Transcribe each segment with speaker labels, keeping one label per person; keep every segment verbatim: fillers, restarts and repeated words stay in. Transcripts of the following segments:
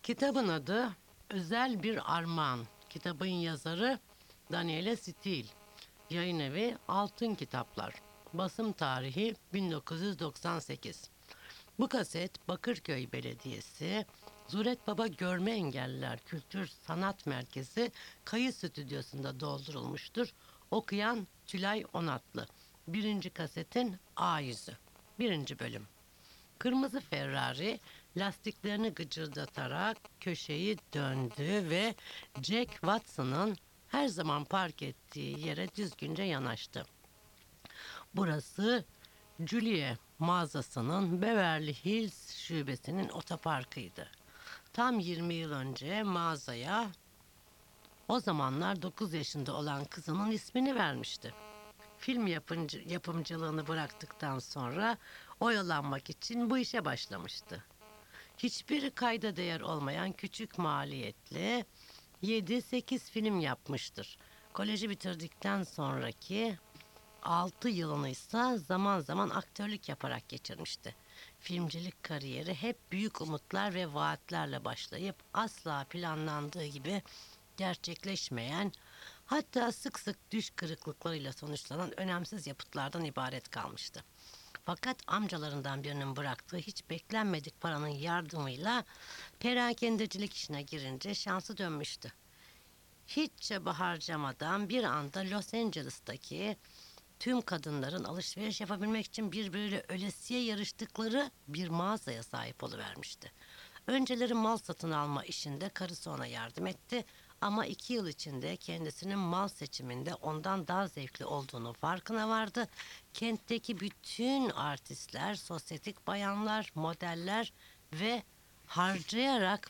Speaker 1: Kitabın adı Özel Bir Armağan. Kitabın yazarı Daniele Stil. Yayın evi Altın Kitaplar. Basım tarihi bin dokuz yüz doksan sekiz. Bu kaset Bakırköy Belediyesi, Zuret Baba Görme Engelliler Kültür Sanat Merkezi kayıt stüdyosunda doldurulmuştur. Okuyan Tülay Onatlı. Birinci kasetin A yüzü. Birinci bölüm. Kırmızı Ferrari lastiklerini gıcırdatarak köşeyi döndü ve Jack Watson'ın her zaman park ettiği yere düzgünce yanaştı. Burası Julie mağazasının Beverly Hills şubesinin otoparkıydı. Tam yirmi yıl önce mağazaya o zamanlar dokuz yaşında olan kızının ismini vermişti. Film yapımcı, yapımcılığını bıraktıktan sonra oyalanmak için bu işe başlamıştı. Hiçbir kayda değer olmayan küçük maliyetli yedi sekiz film yapmıştır. Koleji bitirdikten sonraki altı yılını ise zaman zaman aktörlük yaparak geçirmişti. Filmcilik kariyeri hep büyük umutlar ve vaatlerle başlayıp asla planlandığı gibi gerçekleşmeyen, hatta sık sık düş kırıklıklarıyla sonuçlanan önemsiz yapıtlardan ibaret kalmıştı. Fakat amcalarından birinin bıraktığı hiç beklenmedik paranın yardımıyla perakendecilik işine girince şansı dönmüştü. Hiç çaba harcamadan bir anda Los Angeles'taki tüm kadınların alışveriş yapabilmek için birbiriyle ölesiye yarıştıkları bir mağazaya sahip oluvermişti. Önceleri mal satın alma işinde karısı ona yardım etti ama iki yıl içinde kendisinin mal seçiminde ondan daha zevkli olduğunu farkına vardı. Kentteki bütün artistler, sosyetik bayanlar, modeller ve harcayarak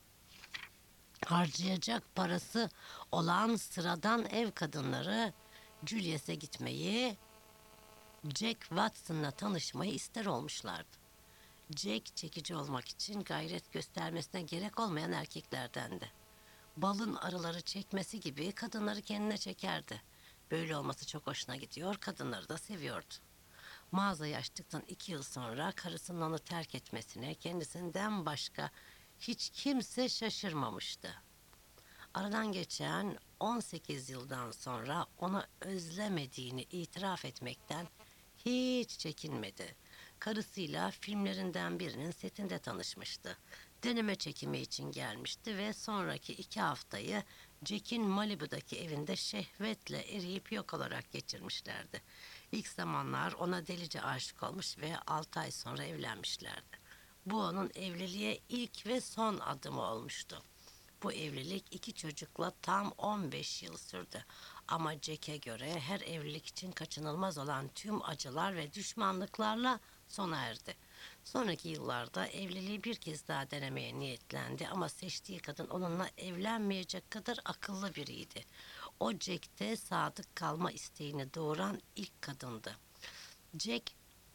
Speaker 1: harcayacak parası olan sıradan ev kadınları Julius'e gitmeyi, Jack Watson'la tanışmayı ister olmuşlardı. Jack çekici olmak için gayret göstermesine gerek olmayan erkeklerdendi. Balın arıları çekmesi gibi kadınları kendine çekerdi. Böyle olması çok hoşuna gidiyor, kadınları da seviyordu. Mağazayı açtıktan iki yıl sonra karısının onu terk etmesine kendisinden başka hiç kimse şaşırmamıştı. Aradan geçen on sekiz yıldan sonra onu özlemediğini itiraf etmekten hiç çekinmedi. Karısıyla filmlerinden birinin setinde tanışmıştı. Deneme çekimi için gelmişti ve sonraki iki haftayı Jack'in Malibu'daki evinde şehvetle eriyip yok olarak geçirmişlerdi. İlk zamanlar ona delice aşık olmuş ve altı ay sonra evlenmişlerdi. Bu onun evliliğe ilk ve son adımı olmuştu. Bu evlilik iki çocukla tam on beş yıl sürdü. Ama Jack'e göre her evlilik için kaçınılmaz olan tüm acılar ve düşmanlıklarla sona erdi. Sonraki yıllarda evliliği bir kez daha denemeye niyetlendi ama seçtiği kadın onunla evlenmeyecek kadar akıllı biriydi. O Jack'te sadık kalma isteğini doğuran ilk kadındı. Jack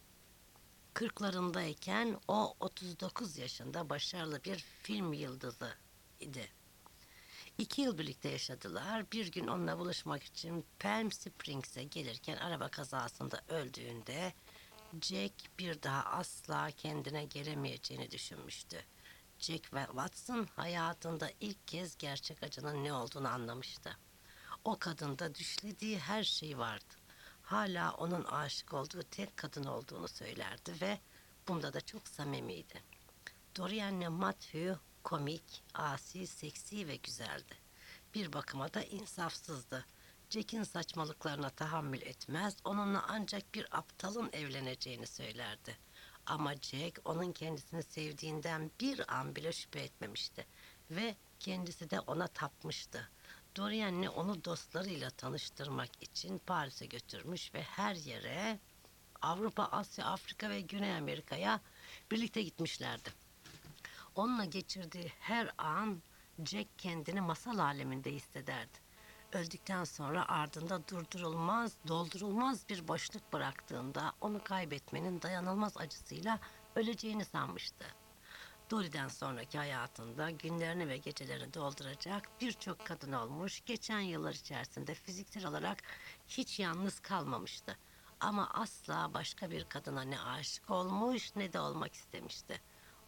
Speaker 1: kırklarındayken o otuz dokuz yaşında başarılı bir film yıldızı idi. İki yıl birlikte yaşadılar. Bir gün onunla buluşmak için Palm Springs'e gelirken araba kazasında öldüğünde Jack bir daha asla kendine gelemeyeceğini düşünmüştü. Jack ve Watson hayatında ilk kez gerçek acının ne olduğunu anlamıştı. O kadında düşlediği her şey vardı. Hala onun aşık olduğu tek kadın olduğunu söylerdi ve bunda da çok samimiydi. Dorian'le Matthew komik, asi, seksi ve güzeldi. Bir bakıma da insafsızdı. Jack'in saçmalıklarına tahammül etmez, onunla ancak bir aptalın evleneceğini söylerdi. Ama Jack onun kendisini sevdiğinden bir an bile şüphe etmemişti ve kendisi de ona tapmıştı. Dorian'le onu dostlarıyla tanıştırmak için Paris'e götürmüş ve her yere Avrupa, Asya, Afrika ve Güney Amerika'ya birlikte gitmişlerdi. Onunla geçirdiği her an Jack kendini masal aleminde hissederdi. Öldükten sonra ardında durdurulmaz, doldurulmaz bir boşluk bıraktığında onu kaybetmenin dayanılmaz acısıyla öleceğini sanmıştı. Dory'den sonraki hayatında günlerini ve gecelerini dolduracak birçok kadın olmuş, geçen yıllar içerisinde fiziksel olarak hiç yalnız kalmamıştı. Ama asla başka bir kadına ne aşık olmuş ne de olmak istemişti.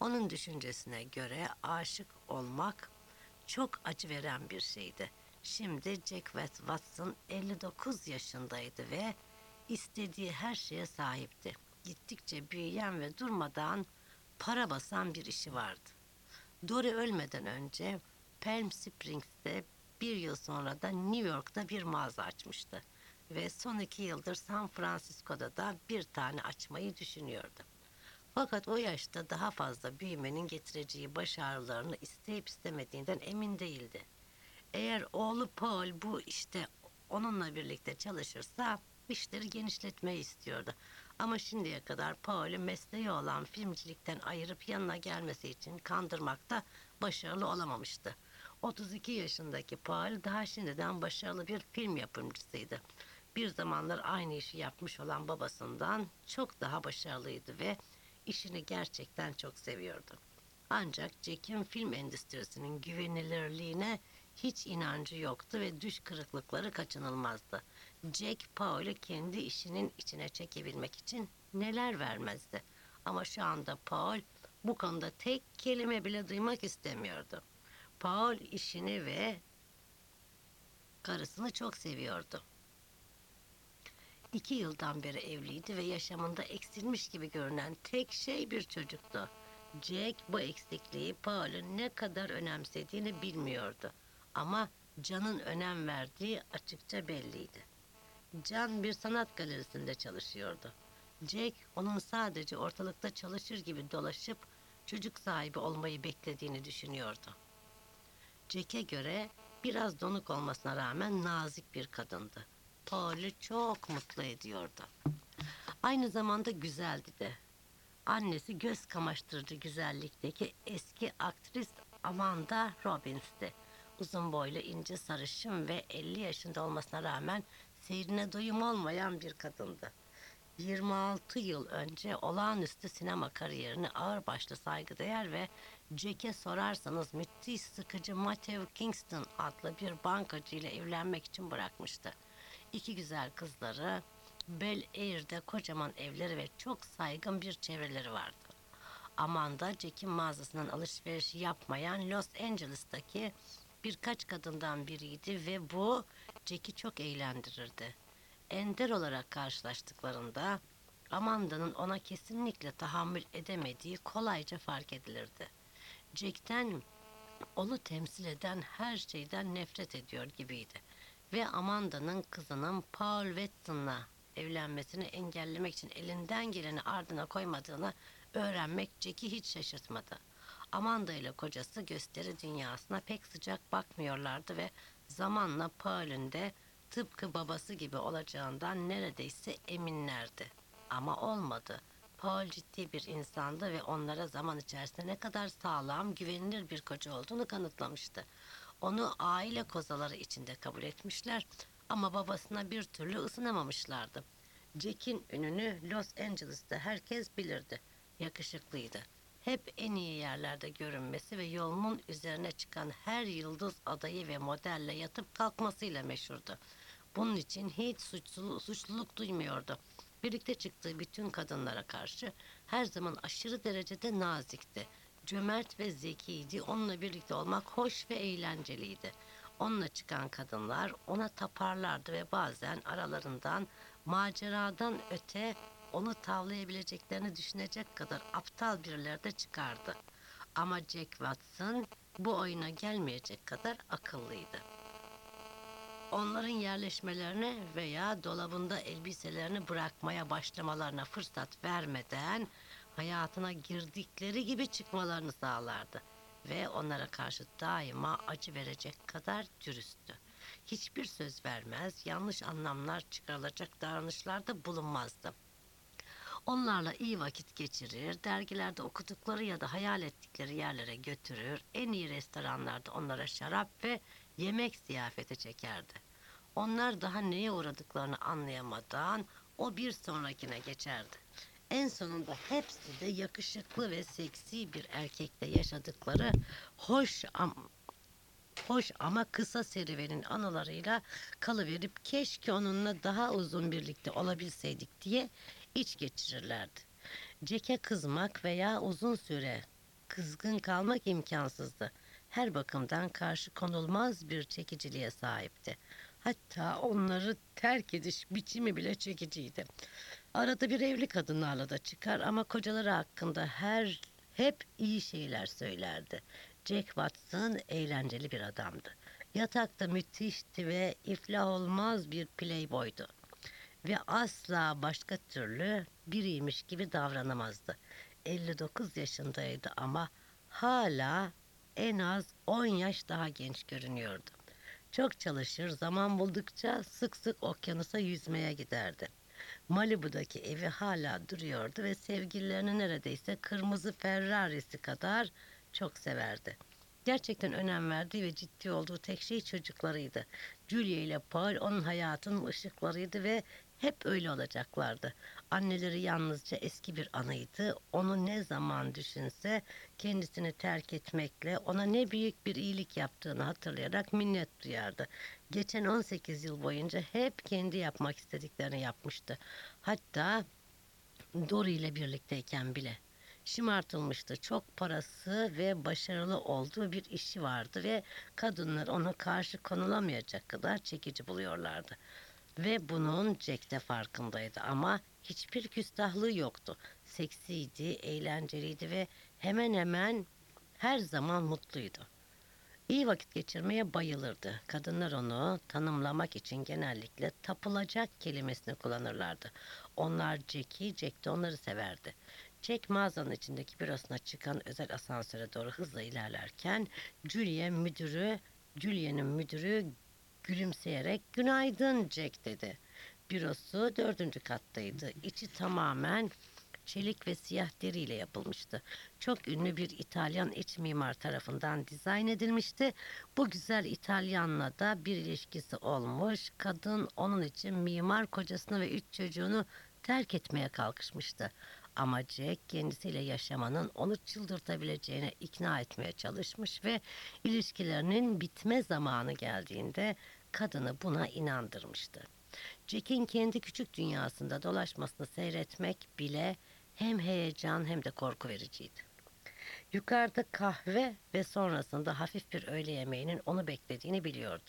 Speaker 1: Onun düşüncesine göre aşık olmak çok acı veren bir şeydi. Şimdi Jack Watson elli dokuz yaşındaydı ve istediği her şeye sahipti. Gittikçe büyüyen ve durmadan para basan bir işi vardı. Dory ölmeden önce Palm Springs'te, bir yıl sonra da New York'ta bir mağaza açmıştı ve son iki yıldır San Francisco'da da bir tane açmayı düşünüyordu. Fakat o yaşta daha fazla büyümenin getireceği baş ağrılarını isteyip istemediğinden emin değildi. Eğer oğlu Paul bu işte onunla birlikte çalışırsa işleri genişletmeyi istiyordu. Ama şimdiye kadar Paul'ü mesleği olan filmcilikten ayırıp yanına gelmesi için kandırmakta başarılı olamamıştı. otuz iki yaşındaki Paul daha şimdiden başarılı bir film yapımcısıydı. Bir zamanlar aynı işi yapmış olan babasından çok daha başarılıydı ve işini gerçekten çok seviyordu. Ancak Jack'in film endüstrisinin güvenilirliğine hiç inancı yoktu ve düş kırıklıkları kaçınılmazdı. Jack, Paul'ü kendi işinin içine çekebilmek için neler vermezdi. Ama şu anda Paul bu konuda tek kelime bile duymak istemiyordu. Paul işini ve karısını çok seviyordu. İki yıldan beri evliydi ve yaşamında eksilmiş gibi görünen tek şey bir çocuktu. Jack bu eksikliği Paul'un ne kadar önemsediğini bilmiyordu. Ama Can'ın önem verdiği açıkça belliydi. Can bir sanat galerisinde çalışıyordu. Jack onun sadece ortalıkta çalışır gibi dolaşıp çocuk sahibi olmayı beklediğini düşünüyordu. Jack'e göre biraz donuk olmasına rağmen nazik bir kadındı. Paul'ü çok mutlu ediyordu. Aynı zamanda güzeldi de. Annesi göz kamaştırıcı güzellikteki eski aktris Amanda Robbins'ti. Uzun boylu, ince, sarışın ve elli yaşında olmasına rağmen seyrine doyum olmayan bir kadındı. yirmi altı yıl önce olağanüstü sinema kariyerini ağırbaşlı, saygıdeğer ve Jack'e sorarsanız müthiş sıkıcı Matthew Kingston adlı bir bankacı ile evlenmek için bırakmıştı. İki güzel kızları, Bel Air'de kocaman evleri ve çok saygın bir çevreleri vardı. Amanda, Jack'in mağazasından alışveriş yapmayan Los Angeles'taki birkaç kadından biriydi ve bu Jack'i çok eğlendirirdi. Ender olarak karşılaştıklarında Amanda'nın ona kesinlikle tahammül edemediği kolayca fark edilirdi. Jack'ten onu temsil eden her şeyden nefret ediyor gibiydi ve Amanda'nın kızının Paul Watson'la evlenmesini engellemek için elinden geleni ardına koymadığını öğrenmek Jack'i hiç şaşırtmadı. Amanda ile kocası gösteri dünyasına pek sıcak bakmıyorlardı ve zamanla Paul'ün de tıpkı babası gibi olacağından neredeyse eminlerdi. Ama olmadı. Paul ciddi bir insandı ve onlara zaman içerisinde ne kadar sağlam, güvenilir bir koca olduğunu kanıtlamıştı. Onu aile kozaları içinde kabul etmişler ama babasına bir türlü ısınamamışlardı. Jack'in ününü Los Angeles'ta herkes bilirdi. Yakışıklıydı. Hep en iyi yerlerde görünmesi ve yolunun üzerine çıkan her yıldız adayı ve modelle yatıp kalkmasıyla meşhurdu. Bunun için hiç suçlu, suçluluk duymuyordu. Birlikte çıktığı bütün kadınlara karşı her zaman aşırı derecede nazikti. Cömert ve zekiydi. Onunla birlikte olmak hoş ve eğlenceliydi. Onunla çıkan kadınlar ona taparlardı ve bazen aralarından maceradan öte onu tavlayabileceklerini düşünecek kadar aptal birileri de çıkardı. Ama Jack Watson bu oyuna gelmeyecek kadar akıllıydı. Onların yerleşmelerine veya dolabında elbiselerini bırakmaya başlamalarına fırsat vermeden hayatına girdikleri gibi çıkmalarını sağlardı ve onlara karşı daima acı verecek kadar dürüsttü. Hiçbir söz vermez, yanlış anlamlar çıkarılacak davranışlarda bulunmazdı. Onlarla iyi vakit geçirir, dergilerde okudukları ya da hayal ettikleri yerlere götürür, en iyi restoranlarda onlara şarap ve yemek ziyafeti çekerdi. Onlar daha neye uğradıklarını anlayamadan o bir sonrakine geçerdi. En sonunda hepsi de yakışıklı ve seksi bir erkekle yaşadıkları hoş am hoş ama kısa serüvenin anılarıyla kalıverip keşke onunla daha uzun birlikte olabilseydik diye iç geçirirlerdi. Jack'e kızmak veya uzun süre kızgın kalmak imkansızdı. Her bakımdan karşı konulmaz bir çekiciliğe sahipti. Hatta onları terk ediş biçimi bile çekiciydi. Arada bir evli kadınlarla da çıkar ama kocaları hakkında her hep iyi şeyler söylerdi. Jack Watson eğlenceli bir adamdı. Yatakta müthişti ve iflah olmaz bir playboydu. Ve asla başka türlü biriymiş gibi davranamazdı. elli dokuz yaşındaydı ama hala en az on yaş daha genç görünüyordu. Çok çalışır, zaman buldukça sık sık okyanusa yüzmeye giderdi. Malibu'daki evi hala duruyordu ve sevgililerini neredeyse kırmızı Ferrari'si kadar çok severdi. Gerçekten önem verdiği ve ciddi olduğu tek şey çocuklarıydı. Julia ile Paul onun hayatının ışıklarıydı ve hep öyle olacaklardı. Anneleri yalnızca eski bir anıydı. Onu ne zaman düşünse kendisini terk etmekle ona ne büyük bir iyilik yaptığını hatırlayarak minnet duyardı. Geçen on sekiz yıl boyunca hep kendi yapmak istediklerini yapmıştı. Hatta Dory ile birlikteyken bile şımartılmıştı. Çok parası ve başarılı olduğu bir işi vardı ve kadınlar ona karşı konulamayacak kadar çekici buluyorlardı. Ve bunun Jack de farkındaydı ama hiçbir küstahlığı yoktu. Seksiydi, eğlenceliydi ve hemen hemen her zaman mutluydu. İyi vakit geçirmeye bayılırdı. Kadınlar onu tanımlamak için genellikle tapılacak kelimesini kullanırlardı. Onlar Jack'i, Jack de onları severdi. Jack mağazanın içindeki bürosuna çıkan özel asansöre doğru hızla ilerlerken Julia müdürü, Julia'nın müdürü gülümseyerek "Günaydın Jack" dedi. Bürosu dördüncü kattaydı. İçi tamamen çelik ve siyah deriyle yapılmıştı. Çok ünlü bir İtalyan iç mimar tarafından dizayn edilmişti. Bu güzel İtalyanla da bir ilişkisi olmuş. Kadın onun için mimar kocasını ve üç çocuğunu terk etmeye kalkışmıştı. Ama Jack kendisiyle yaşamanın onu çıldırtabileceğine ikna etmeye çalışmış ve ilişkilerinin bitme zamanı geldiğinde kadını buna inandırmıştı. Jack'in kendi küçük dünyasında dolaşmasını seyretmek bile hem heyecan hem de korku vericiydi. Yukarıda kahve ve sonrasında hafif bir öğle yemeğinin onu beklediğini biliyordu.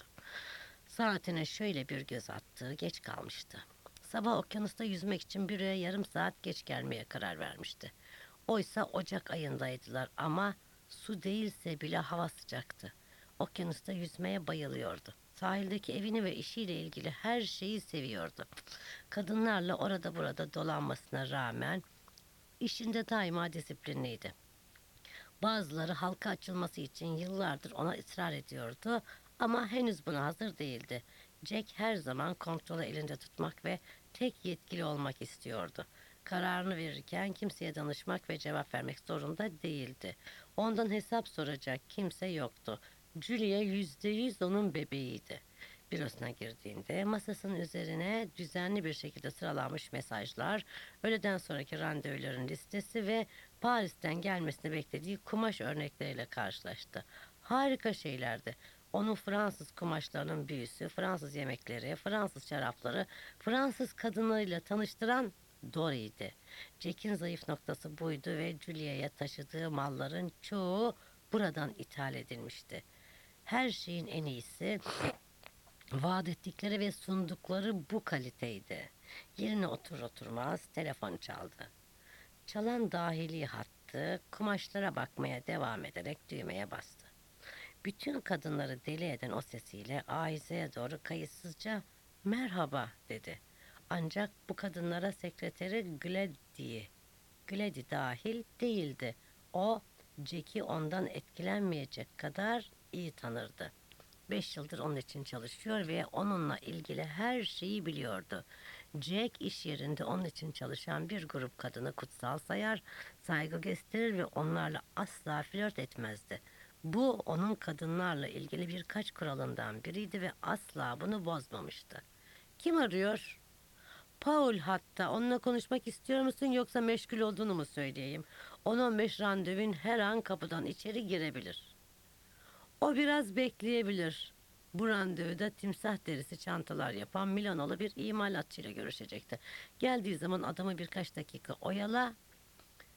Speaker 1: Saatine şöyle bir göz attığı geç kalmıştı. Sabah okyanusta yüzmek için büroya yarım saat geç gelmeye karar vermişti. Oysa Ocak ayındaydılar ama su değilse bile hava sıcaktı. Okyanusta yüzmeye bayılıyordu. Sahildeki evini ve işiyle ilgili her şeyi seviyordu. Kadınlarla orada burada dolanmasına rağmen işinde daima disiplinliydi. Bazıları halka açılması için yıllardır ona ısrar ediyordu ama henüz buna hazır değildi. Jack her zaman kontrolü elinde tutmak ve tek yetkili olmak istiyordu. Kararını verirken kimseye danışmak ve cevap vermek zorunda değildi. Ondan hesap soracak kimse yoktu. Julia yüzde yüz onun bebeğiydi. Bürosuna girdiğinde masasının üzerine düzenli bir şekilde sıralanmış mesajlar, öğleden sonraki randevuların listesi ve Paris'ten gelmesini beklediği kumaş örnekleriyle karşılaştı. Harika şeylerdi. Onu Fransız kumaşlarının büyüsü, Fransız yemekleri, Fransız şarapları, Fransız kadınlarıyla tanıştıran Dory'ydi. Jack'in zayıf noktası buydu ve Julia'ya taşıdığı malların çoğu buradan ithal edilmişti. Her şeyin en iyisi vaat ettikleri ve sundukları bu kaliteydi. Yerine otur oturmaz telefon çaldı. Çalan dahili hattı kumaşlara bakmaya devam ederek düğmeye bastı. Bütün kadınları deli eden o sesiyle Ayize'ye doğru kayıtsızca "Merhaba" dedi. Ancak bu kadınlara sekreteri Gladys, Gladys dahil değildi. O, Jack'i ondan etkilenmeyecek kadar iyi tanırdı. Beş yıldır onun için çalışıyor ve onunla ilgili her şeyi biliyordu. Jack iş yerinde onun için çalışan bir grup kadını kutsal sayar, saygı gösterir ve onlarla asla flört etmezdi. Bu onun kadınlarla ilgili birkaç kuralından biriydi ve asla bunu bozmamıştı. "Kim arıyor?" "Paul hatta. Onunla konuşmak istiyor musun yoksa meşgul olduğunu mu söyleyeyim? on on beş randevun her an kapıdan içeri girebilir." "O biraz bekleyebilir." Bu randevuda timsah derisi çantalar yapan Milanalı bir imalatçıyla görüşecekti. Geldiği zaman adamı birkaç dakika oyala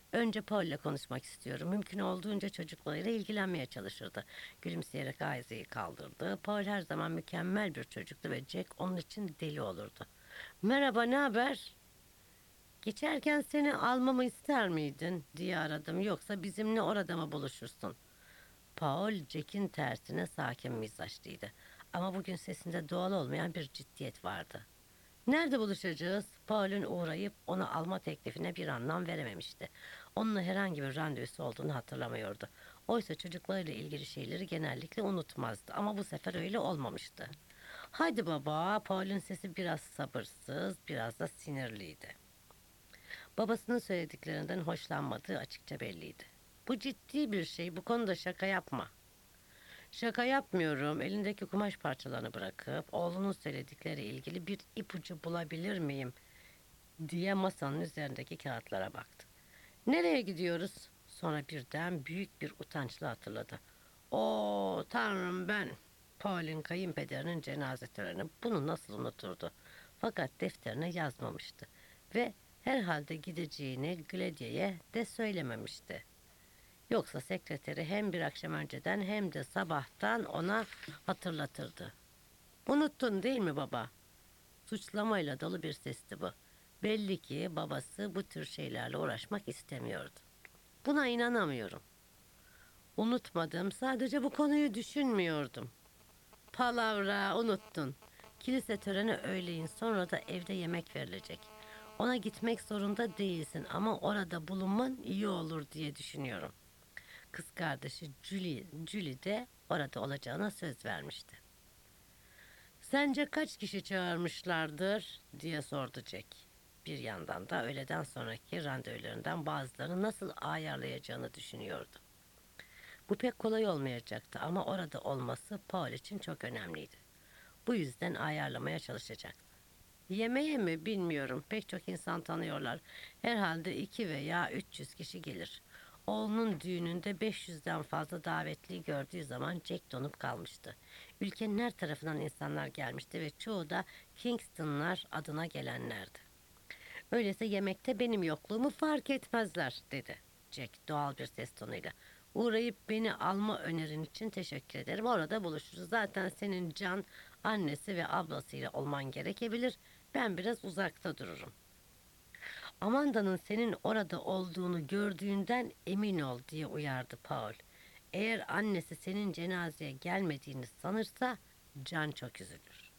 Speaker 1: Önce Paul'le konuşmak istiyorum. Mümkün olduğunca çocuklarıyla ilgilenmeye çalışırdı. Gülümseyerek Isaac'i kaldırdı. Paul her zaman mükemmel bir çocuktu ve Jack onun için deli olurdu. Merhaba, ne haber? Geçerken seni almamı ister miydin diye aradım. Yoksa bizimle orada mı buluşursun? Paul, Jack'in tersine sakin mizaçlıydı. Ama bugün sesinde doğal olmayan bir ciddiyet vardı. Nerede buluşacağız? Paul'ün uğrayıp onu alma teklifine bir anlam verememişti. Onunla herhangi bir randevusu olduğunu hatırlamıyordu. Oysa çocuklarıyla ilgili şeyleri genellikle unutmazdı ama bu sefer öyle olmamıştı. Haydi baba, Paul'ün sesi biraz sabırsız, biraz da sinirliydi. Babasının söylediklerinden hoşlanmadığı açıkça belliydi. Bu ciddi bir şey, bu konuda şaka yapma. Şaka yapmıyorum. Elindeki kumaş parçalarını bırakıp oğlunun söyledikleri ilgili bir ipucu bulabilir miyim diye masanın üzerindeki kağıtlara baktı. Nereye gidiyoruz? Sonra birden büyük bir utançla hatırladı. O tanrım ben. Paul'ün kayınpederinin cenaze töreni. Bunu nasıl unuturdu? Fakat defterine yazmamıştı. Ve herhalde gideceğini Gladys'e de söylememişti. Yoksa sekreteri hem bir akşam önceden hem de sabahtan ona hatırlatırdı. Unuttun değil mi baba? Suçlamayla dolu bir sesti bu. Belli ki babası bu tür şeylerle uğraşmak istemiyordu. Buna inanamıyorum. Unutmadım, sadece bu konuyu düşünmüyordum. Palavra, unuttun. Kilise töreni öğleyin, sonra da evde yemek verilecek. Ona gitmek zorunda değilsin ama orada bulunman iyi olur diye düşünüyorum. Kız kardeşi Julie, Julie de orada olacağına söz vermişti. Sence kaç kişi çağırmışlardır diye sordu Jack. Bir yandan da öğleden sonraki randevularından bazılarını nasıl ayarlayacağını düşünüyordu. Bu pek kolay olmayacaktı ama orada olması Paul için çok önemliydi. Bu yüzden ayarlamaya çalışacaktı. Yemeğe mi bilmiyorum. Pek çok insan tanıyorlar. Herhalde iki veya üç yüz kişi gelir. Oğlunun düğününde beş yüzden fazla davetliyi gördüğü zaman Jack donup kalmıştı. Ülkenin her tarafından insanlar gelmişti ve çoğu da Kingston'lar adına gelenlerdi. Öyleyse yemekte benim yokluğumu fark etmezler dedi Jack doğal bir ses tonuyla. Uğrayıp beni alma önerin için teşekkür ederim. Orada buluşuruz. Zaten senin Can annesi ve ablasıyla olman gerekebilir. Ben biraz uzakta dururum. Amanda'nın senin orada olduğunu gördüğünden emin ol diye uyardı Paul. Eğer annesi senin cenazeye gelmediğini sanırsa Can çok üzülür.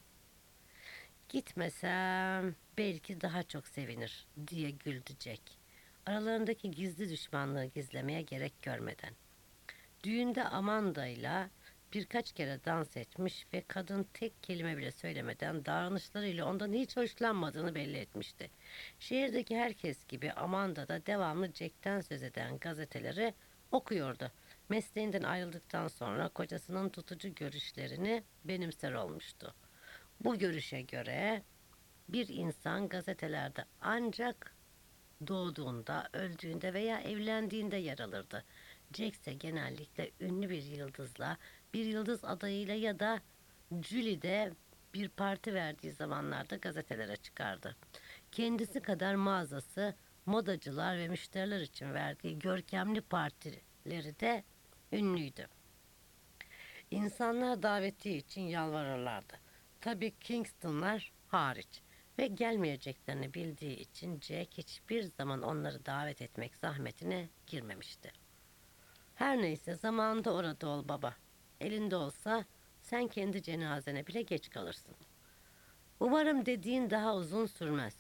Speaker 1: Gitmesem belki daha çok sevinir diye güldü Jack. Aralarındaki gizli düşmanlığı gizlemeye gerek görmeden. Düğünde Amanda ile birkaç kere dans etmiş ve kadın tek kelime bile söylemeden davranışlarıyla ondan hiç hoşlanmadığını belli etmişti. Şehirdeki herkes gibi Amanda da devamlı Jack'ten söz eden gazeteleri okuyordu. Mesleğinden ayrıldıktan sonra kocasının tutucu görüşlerini benimser olmuştu. Bu görüşe göre bir insan gazetelerde ancak doğduğunda, öldüğünde veya evlendiğinde yer alırdı. Jack ise genellikle ünlü bir yıldızla, bir yıldız adayıyla ya da Julie'de bir parti verdiği zamanlarda gazetelere çıkardı. Kendisi kadar mağazası, modacılar ve müşteriler için verdiği görkemli partileri de ünlüydü. İnsanlar daveti için yalvarırlardı. Tabii Kingston'lar hariç ve gelmeyeceklerini bildiği için Jack hiçbir zaman onları davet etmek zahmetine girmemişti. Her neyse zamanında orada ol baba. Elinde olsa sen kendi cenazene bile geç kalırsın. Umarım dediğin daha uzun sürmez.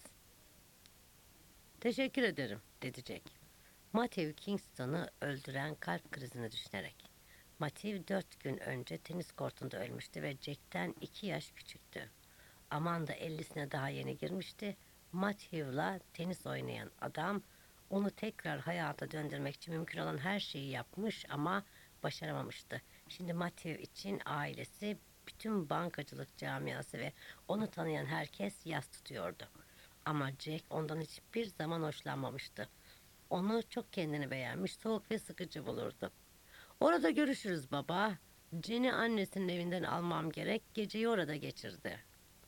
Speaker 1: Teşekkür ederim dedi Jack. Matthew Kingston'ı öldüren kalp krizini düşünerek. Matthew dört gün önce tenis kortunda ölmüştü ve Jack'ten iki yaş küçüktü. Amanda ellisine daha yeni girmişti. Matthew'la tenis oynayan adam onu tekrar hayata döndürmek için mümkün olan her şeyi yapmış ama başaramamıştı. Şimdi Matthew için ailesi, bütün bankacılık camiası ve onu tanıyan herkes yas tutuyordu. Ama Jack ondan hiçbir zaman hoşlanmamıştı. Onu çok kendini beğenmiş, soğuk ve sıkıcı bulurdu. Orada görüşürüz baba. Jenny annesinin evinden almam gerek. Geceyi orada geçirdi.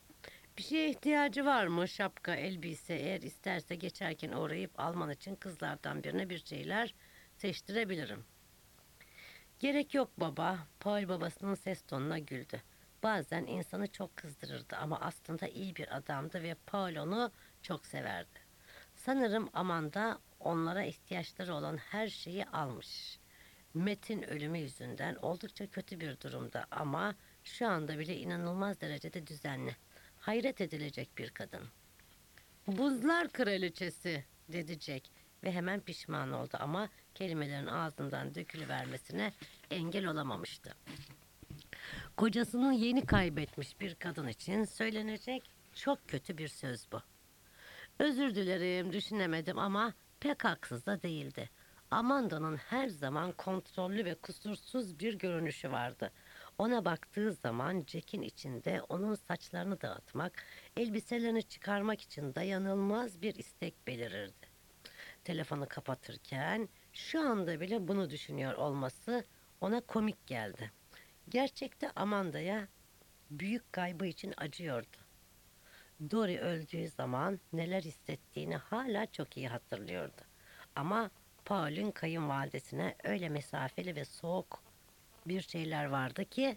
Speaker 1: Bir şeye ihtiyacı var mı? Şapka, elbise, eğer isterse geçerken uğrayıp alman için kızlardan birine bir şeyler seçtirebilirim. Gerek yok baba. Paul babasının ses tonuna güldü. Bazen insanı çok kızdırırdı ama aslında iyi bir adamdı ve Paul onu çok severdi. Sanırım Amanda onlara ihtiyaçları olan her şeyi almış. Matt'in ölümü yüzünden oldukça kötü bir durumda ama şu anda bile inanılmaz derecede düzenli. Hayret edilecek bir kadın. Buzlar kraliçesi dedi Jack ve hemen pişman oldu ama kelimelerin ağzından dökülüvermesine engel olamamıştı. Kocasını yeni kaybetmiş bir kadın için söylenecek çok kötü bir söz bu. Özür dilerim, düşünemedim ama pek haksız da değildi. Amanda'nın her zaman kontrollü ve kusursuz bir görünüşü vardı. Ona baktığı zaman Jack'in içinde onun saçlarını dağıtmak, elbiselerini çıkarmak için dayanılmaz bir istek belirirdi. Telefonu kapatırken şu anda bile bunu düşünüyor olması ona komik geldi. Gerçekte Amanda'ya büyük kaybı için acıyordu. Dory öldüğü zaman neler hissettiğini hala çok iyi hatırlıyordu. Ama Paul'ün kayınvalidesine öyle mesafeli ve soğuk bir şeyler vardı ki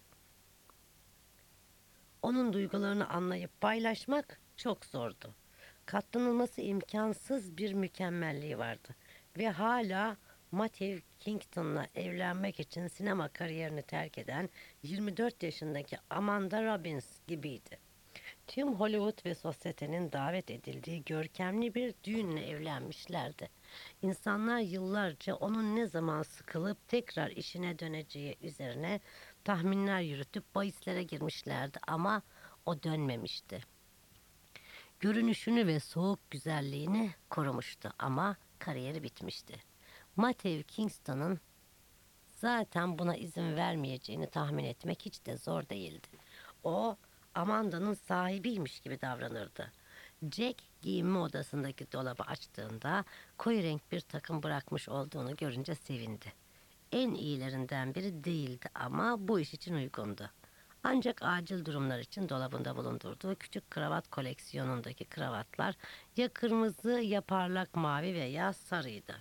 Speaker 1: onun duygularını anlayıp paylaşmak çok zordu. Katlanılması imkansız bir mükemmelliği vardı ve hala Matthew Kington'la evlenmek için sinema kariyerini terk eden yirmi dört yaşındaki Amanda Robbins gibiydi. Tüm Hollywood ve sosyetenin davet edildiği görkemli bir düğünle evlenmişlerdi. İnsanlar yıllarca onun ne zaman sıkılıp tekrar işine döneceği üzerine tahminler yürütüp bahislere girmişlerdi ama o dönmemişti. Görünüşünü ve soğuk güzelliğini korumuştu ama kariyeri bitmişti. Matthew Kingston'ın zaten buna izin vermeyeceğini tahmin etmek hiç de zor değildi. O Amanda'nın sahibiymiş gibi davranırdı. Jack giyinme odasındaki dolabı açtığında koyu renk bir takım bırakmış olduğunu görünce sevindi. En iyilerinden biri değildi ama bu iş için uygundu. Ancak acil durumlar için dolabında bulundurduğu küçük kravat koleksiyonundaki kravatlar ya kırmızı ya parlak mavi veya sarıydı.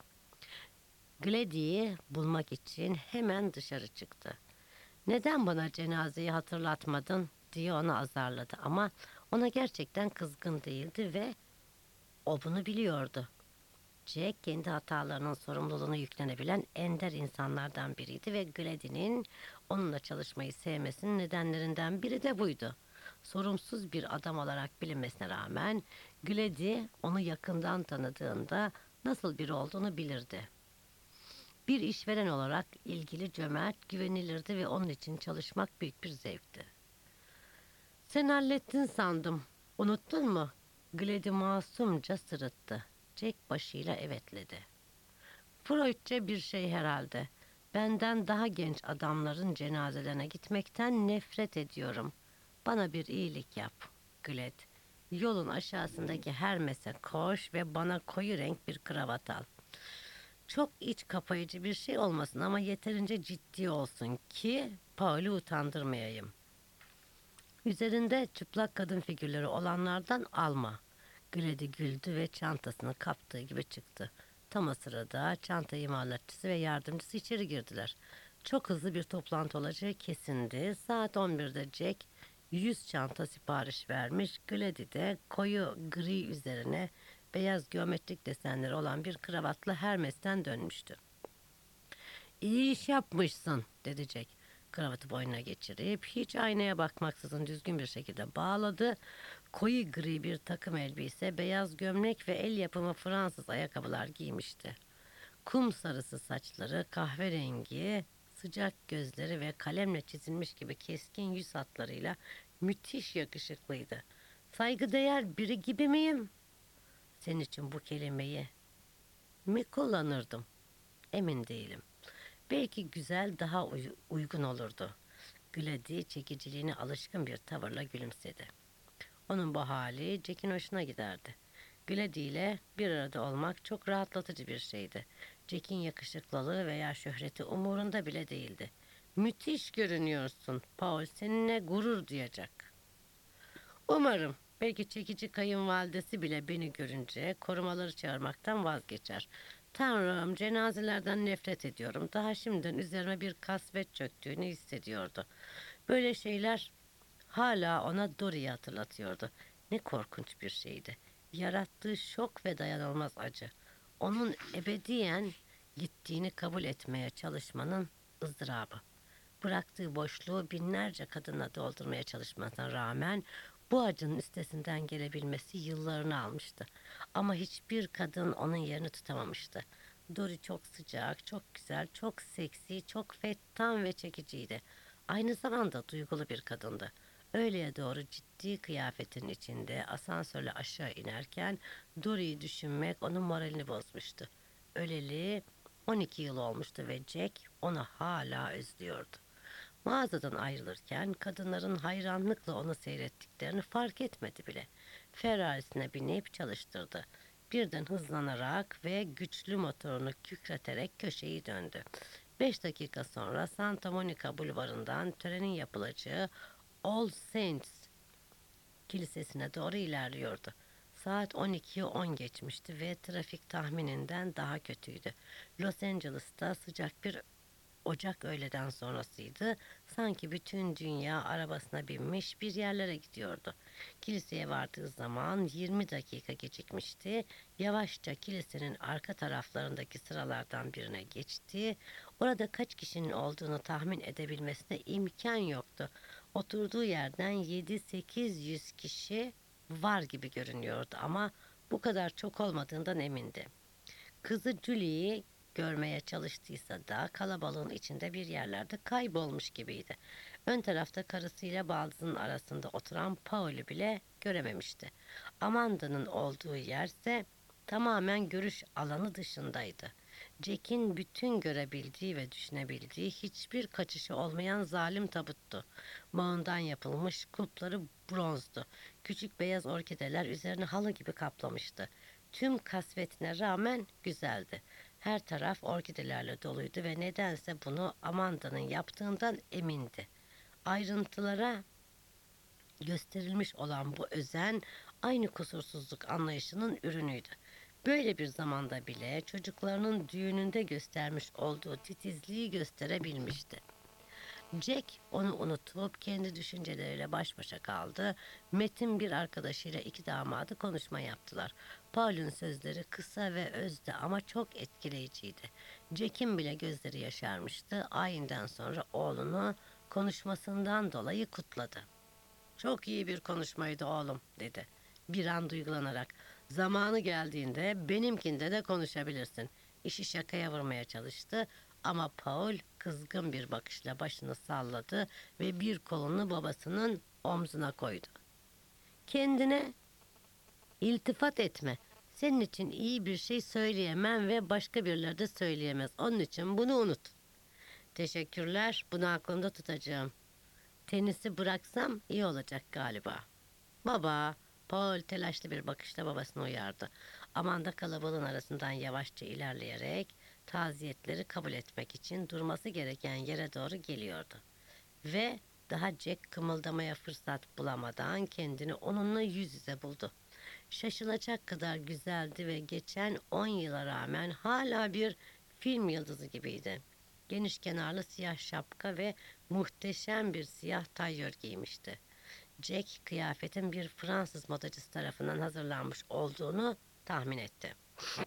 Speaker 1: Glady'yi bulmak için hemen dışarı çıktı. Neden bana cenazeyi hatırlatmadın diye onu azarladı ama ona gerçekten kızgın değildi ve o bunu biliyordu. Jack kendi hatalarının sorumluluğunu yüklenebilen ender insanlardan biriydi ve Glady'nin onunla çalışmayı sevmesinin nedenlerinden biri de buydu. Sorumsuz bir adam olarak bilinmesine rağmen Glady onu yakından tanıdığında nasıl biri olduğunu bilirdi. Bir işveren olarak ilgili, cömert, güvenilirdi ve onun için çalışmak büyük bir zevkti. Sen hallettin sandım. Unuttun mu? Glady masumca sırıttı. Jack başıyla evetledi. Freudça bir şey herhalde. Benden daha genç adamların cenazelerine gitmekten nefret ediyorum. Bana bir iyilik yap, Glad. Yolun aşağısındaki Hermes'e koş ve bana koyu renk bir kravat al. Çok iç kapayıcı bir şey olmasın ama yeterince ciddi olsun ki Paul'u utandırmayayım. Üzerinde çıplak kadın figürleri olanlardan alma. Glady güldü ve çantasını kaptığı gibi çıktı. Tam o sırada çanta imalatçısı ve yardımcısı içeri girdiler. Çok hızlı bir toplantı olacağı kesindi. Saat on birde Jack yüz çanta sipariş vermiş. Glady de koyu gri üzerine beyaz geometrik desenleri olan bir kravatla Hermes'ten dönmüştü. İyi iş yapmışsın dedi Jack. Kravatı boynuna geçirip hiç aynaya bakmaksızın düzgün bir şekilde bağladı. Koyu gri bir takım elbise, beyaz gömlek ve el yapımı Fransız ayakkabılar giymişti. Kum sarısı saçları, kahverengi, sıcak gözleri ve kalemle çizilmiş gibi keskin yüz hatlarıyla müthiş yakışıklıydı. Saygıdeğer biri gibi miyim? Senin için bu kelimeyi mi kullanırdım? Emin değilim. Belki güzel daha uy- uygun olurdu. Glady çekiciliğine alışkın bir tavırla gülümsedi. Onun bu hali Jack'in hoşuna giderdi. Glady ile bir arada olmak çok rahatlatıcı bir şeydi. Jack'in yakışıklılığı veya şöhreti umurunda bile değildi. Müthiş görünüyorsun. Paul seninle gurur duyacak. Umarım Belki çekici kayınvalidesi bile beni görünce korumaları çağırmaktan vazgeçer. Tanrım, cenazelerden nefret ediyorum. Daha şimdiden üzerime bir kasvet çöktüğünü hissediyordu. Böyle şeyler hala ona Dory'yi hatırlatıyordu. Ne korkunç bir şeydi. Yarattığı şok ve dayanılmaz acı. Onun ebediyen gittiğini kabul etmeye çalışmanın ızdırabı. Bıraktığı boşluğu binlerce kadınla doldurmaya çalışmasına rağmen bu acının üstesinden gelebilmesi yıllarını almıştı. Ama hiçbir kadın onun yerini tutamamıştı. Dory çok sıcak, çok güzel, çok seksi, çok fettan ve çekiciydi. Aynı zamanda duygulu bir kadındı. Öğleye doğru ciddi kıyafetin içinde asansörle aşağı inerken Dory'yi düşünmek onun moralini bozmuştu. Öleli on iki yıl olmuştu ve Jack onu hala özlüyordu. Mağazadan ayrılırken kadınların hayranlıkla onu seyrettiklerini fark etmedi bile. Ferrarisine binip çalıştırdı. Birden hızlanarak ve güçlü motorunu kükreterek köşeyi döndü. Beş dakika sonra Santa Monica Bulvarı'ndan törenin yapılacağı All Saints Kilisesi'ne doğru ilerliyordu. Saat on ikiyi on geçmişti ve trafik tahmininden daha kötüydü. Los Angeles'ta sıcak bir Ocak öğleden sonrasıydı. Sanki bütün dünya arabasına binmiş bir yerlere gidiyordu. Kiliseye vardığı zaman yirmi dakika gecikmişti. Yavaşça kilisenin arka taraflarındaki sıralardan birine geçti. Orada kaç kişinin olduğunu tahmin edebilmesine imkan yoktu. Oturduğu yerden yedi sekiz yüz kişi var gibi görünüyordu ama bu kadar çok olmadığından emindi. Kızı Julie'yi görmeye çalıştıysa da kalabalığın içinde bir yerlerde kaybolmuş gibiydi. Ön tarafta karısıyla baldızının arasında oturan Paul'ü bile görememişti. Amanda'nın olduğu yerse tamamen görüş alanı dışındaydı. Jack'in bütün görebildiği ve düşünebildiği hiçbir kaçışı olmayan zalim tabuttu. Mağından yapılmış, kulpları bronzdu. Küçük beyaz orkideler üzerine halı gibi kaplamıştı. Tüm kasvetine rağmen güzeldi. Her taraf orkidelerle doluydu ve nedense bunu Amanda'nın yaptığından emindi. Ayrıntılara gösterilmiş olan bu özen aynı kusursuzluk anlayışının ürünüydü. Böyle bir zamanda bile çocuklarının düğününde göstermiş olduğu titizliği gösterebilmişti. Jack onu unutup kendi düşünceleriyle baş başa kaldı. Metin bir arkadaşıyla iki damadı konuşma yaptılar. Paul'un sözleri kısa ve özde ama çok etkileyiciydi. Jack'in bile gözleri yaşarmıştı. Ayinden sonra oğlunu konuşmasından dolayı kutladı. Çok iyi bir konuşmaydı oğlum dedi. Bir an duygulanarak. Zamanı geldiğinde benimkinde de konuşabilirsin. İşi şakaya vurmaya çalıştı ama Paul kızgın bir bakışla başını salladı ve bir kolunu babasının omzuna koydu. Kendine iltifat etme. Senin için iyi bir şey söyleyemem ve başka birileri de söyleyemez. Onun için bunu unut. Teşekkürler. Bunu aklımda tutacağım. Tenisi bıraksam iyi olacak galiba. Baba, Paul telaşlı bir bakışla babasını uyardı. Amanda kalabalığın arasından yavaşça ilerleyerek taziyetleri kabul etmek için durması gereken yere doğru geliyordu. Ve daha Jack kımıldamaya fırsat bulamadan kendini onunla yüz yüze buldu. Şaşılacak kadar güzeldi ve geçen on yıla rağmen hala bir film yıldızı gibiydi. Geniş kenarlı siyah şapka ve muhteşem bir siyah tayyör giymişti. Jack kıyafetin bir Fransız modacısı tarafından hazırlanmış olduğunu tahmin etti.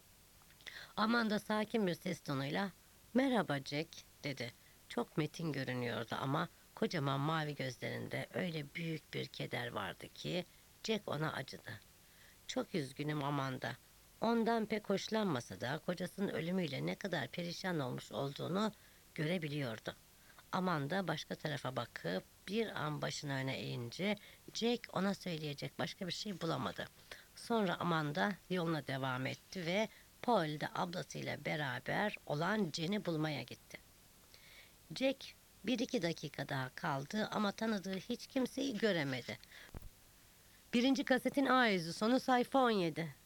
Speaker 1: Amanda sakin bir ses tonuyla "Merhaba Jack" dedi. Çok metin görünüyordu ama kocaman mavi gözlerinde öyle büyük bir keder vardı ki Jack ona acıdı. "Çok üzgünüm Amanda." Ondan pek hoşlanmasa da kocasının ölümüyle ne kadar perişan olmuş olduğunu görebiliyordu. Amanda başka tarafa bakıp bir an başını öne eğince Jack ona söyleyecek başka bir şey bulamadı. Sonra Amanda yoluna devam etti ve Paul de ablasıyla beraber olan Jen'i bulmaya gitti. Jack bir iki dakika daha kaldı ama tanıdığı hiç kimseyi göremedi. Birinci kasetin A yüzü sonu sayfa on yedi.